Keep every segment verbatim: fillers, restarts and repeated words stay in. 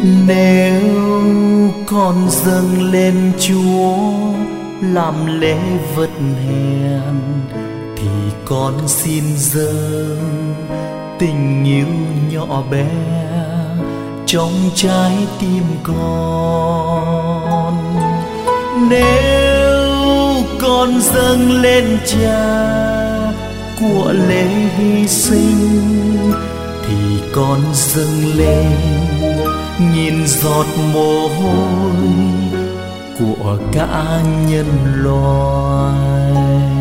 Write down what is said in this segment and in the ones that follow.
Nếu con dâng lên Chúa làm lễ vật hèn, thì con xin dâng tình yêu nhỏ bé trong trái tim con. Nếu con dâng lên Cha của lễ hy sinh, thì con dâng lên nghìn giọt mồ hôi của cả nhân loại.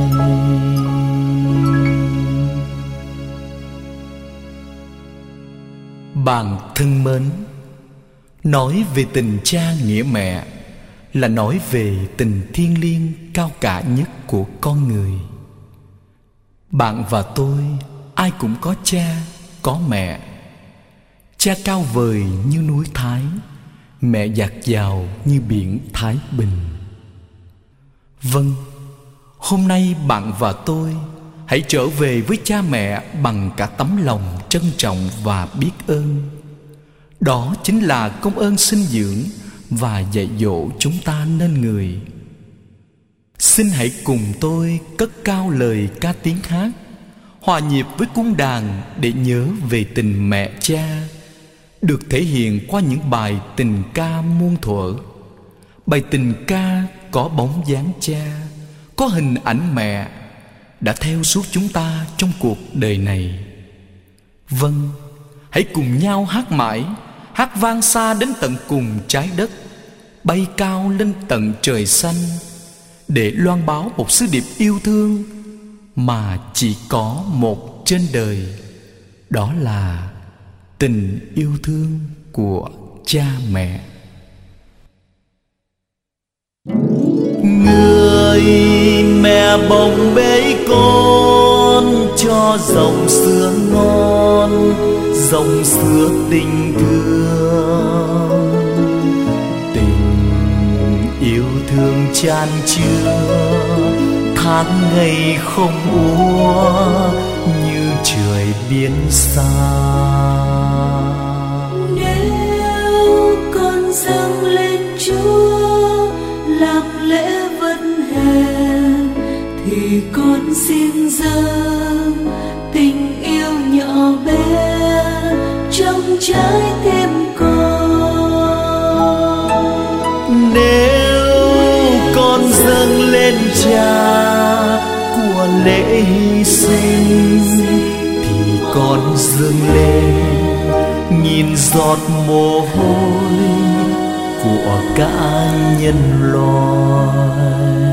Bạn thân mến, nói về tình cha nghĩa mẹ là nói về tình thiêng liêng cao cả nhất của con người. Bạn và tôi ai cũng có cha, có mẹ. Cha cao vời như núi Thái, mẹ dạt dào như biển Thái Bình. Vâng, hôm nay bạn và tôi hãy trở về với cha mẹ bằng cả tấm lòng trân trọng và biết ơn. Đó chính là công ơn sinh dưỡng và dạy dỗ chúng ta nên người. Xin hãy cùng tôi cất cao lời ca tiếng hát, hòa nhịp với cung đàn để nhớ về tình mẹ cha, được thể hiện qua những bài tình ca muôn thuở. Bài tình ca có bóng dáng cha, có hình ảnh mẹ đã theo suốt chúng ta trong cuộc đời này. Vâng, hãy cùng nhau hát mãi, hát vang xa đến tận cùng trái đất, bay cao lên tận trời xanh, để loan báo một sứ điệp yêu thương mà chỉ có một trên đời. Đó là tình yêu thương của cha mẹ. Người mẹ bồng bế con cho dòng sữa ngon, dòng sữa tình thương. Tình yêu thương chan chứa, tháng ngày không úa như trời biển xa. Nếu con dâng lên Chúa làm lễ vật hèn, thì con xin dâng tình yêu nhỏ bé trong trái tim con. Nếu con dâng lên Cha của lễ hy sinh, thì con dâng lên nghìn giọt mồ hôi của cả nhân loại.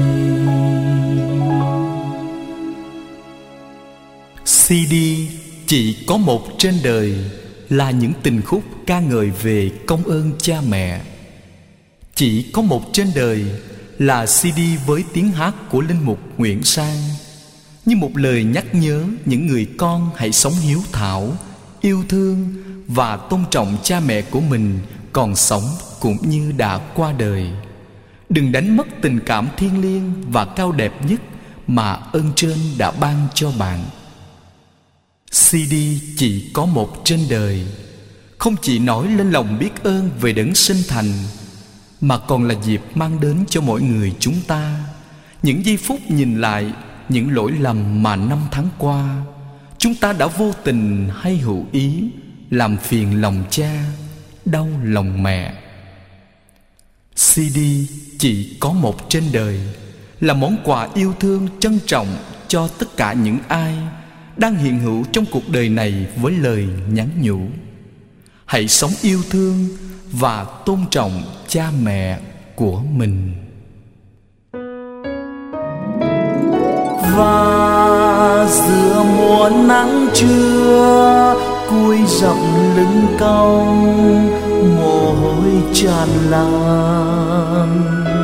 xê đê chỉ có một trên đời là những tình khúc ca ngợi về công ơn cha mẹ. Chỉ có một trên đời là xê đê với tiếng hát của linh mục Nguyễn Sang, như một lời nhắc nhớ những người con hãy sống hiếu thảo, yêu thương và tôn trọng cha mẹ của mình còn sống cũng như đã qua đời. Đừng đánh mất tình cảm thiêng liêng và cao đẹp nhất mà ơn trên đã ban cho bạn. xê đê chỉ có một trên đời không chỉ nói lên lòng biết ơn về đấng sinh thành, mà còn là dịp mang đến cho mỗi người chúng ta những giây phút nhìn lại những lỗi lầm mà năm tháng qua chúng ta đã vô tình hay hữu ý làm phiền lòng cha, đau lòng mẹ. xê đê chỉ có một trên đời là món quà yêu thương trân trọng cho tất cả những ai đang hiện hữu trong cuộc đời này, với lời nhắn nhủ: hãy sống yêu thương và tôn trọng cha mẹ của mình. Và giữa mùa nắng trưa, cúi rậm lưng cong, mồ hôi tràn lan,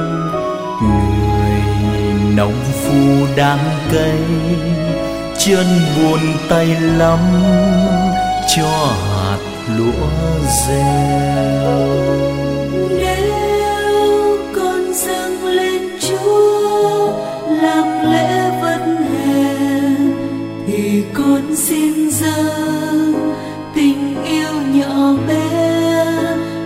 người nông phu đang cày, chân buồn tay lắm cho hạt lúa gieo. Nếu con dâng lên Chúa làm lễ vật hèn, thì con xin dâng tình yêu nhỏ bé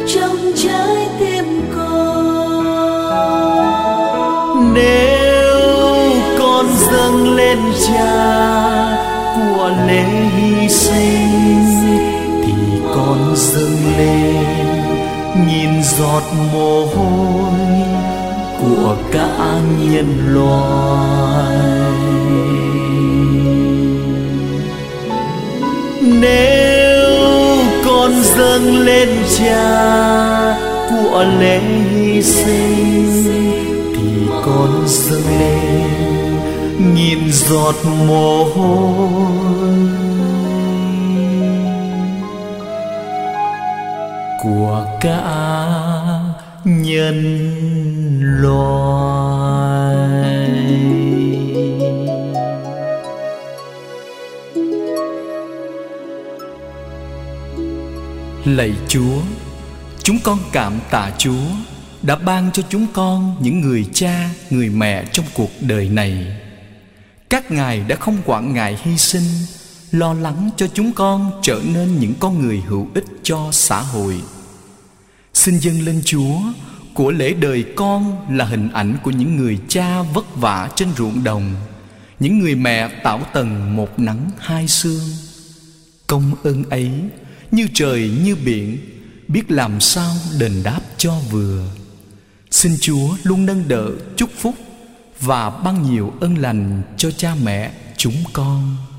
lên Cha của lễ hy sinh, thì con dâng lên nghìn giọt mồ hôi của cả nhân loại. Nếu con dâng lên Cha của lễ hy sinh, thì con dâng lên nghìn giọt mồ hôi của cả nhân loại. Lạy Chúa, chúng con cảm tạ Chúa đã ban cho chúng con những người cha, người mẹ trong cuộc đời này. Các ngài đã không quản ngại hy sinh, lo lắng cho chúng con trở nên những con người hữu ích cho xã hội. Xin dâng lên Chúa của lễ đời con là hình ảnh của những người cha vất vả trên ruộng đồng, những người mẹ tảo tần một nắng hai sương. Công ơn ấy như trời như biển, biết làm sao đền đáp cho vừa. Xin Chúa luôn nâng đỡ, chúc phúc và ban nhiều ơn lành cho cha mẹ chúng con.